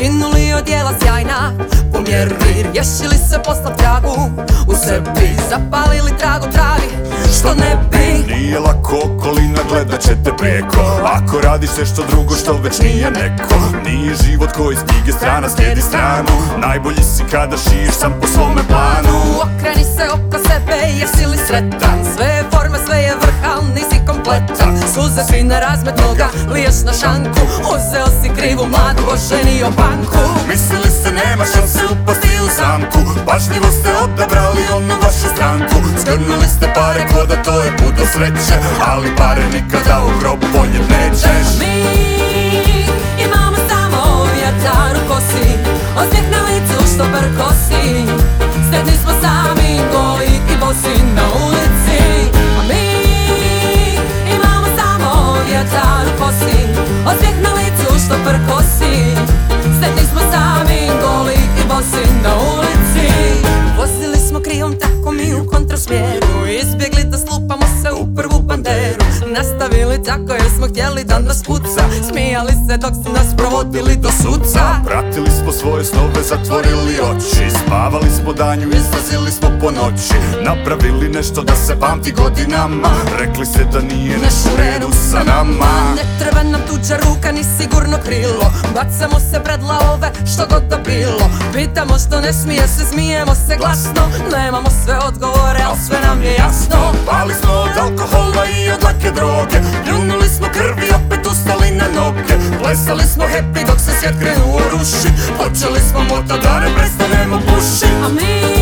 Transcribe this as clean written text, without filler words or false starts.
skinuli odjela sjajna po mjeri, riješili se posla tragu u sebi, zapalili trag u travi, što ne bi. Nije lako, okolina gledat će te prijeko, ako radiš nešto drugo što već nije neko. Nije život koji iz knjige strana slijedi stranu, najbolji si kada šiješ sam po svome planu. Okreni se oko sebe, jesi li sretan? Sve je forma, sve je vrh, al nisi kompletan. Suze si na razmet noga, liješ na šanku, uzeo si krivu mladu, oženio banku. Mislili ste nema šanse upasti u zamku, pažljivo ste odabrali onu vašu stranku. Zgrnuli ste pare ko da to je put do sreće, ali pare nikada u grob ponjet nećeš. Mi imamo samo vjetar u kosi, osmijeh na licu što prkosi. Sretni smo sami, goli i bosi na ulici. A mi imamo samo vjetar u kosi, osmijeh na licu što prkosi. Sretni smo sami, goli i bosi na ulici. Vozili smo krijom tako mi u kontrasmjeru, izbjegli da slupamo se u prvu banderu. Nastavili tako jer smo htjeli da nas puca, smijali se dok su nas provodili do suca. Pratili smo svoje snove, zatvorili oči, spavali smo danju, izlazili smo po noći. Napravili nešto da se pamti godinama, rekli se da nije nešto u redu sa nama. Ne treba nam tuđa ruka ni sigurno krilo, bacamo se pred lavove što god da bilo. Pitamo što ne smije se, smijemo se glasno, nemamo sve odgovore, al sve nam je jasno. Pali smo od alkohola i od lake droge, pljunuli smo krvi, opet ustali na noge. Plesali smo happy dok se svijet krenuo ruši, počeli smo moto da ne prestanemo pušit. A mi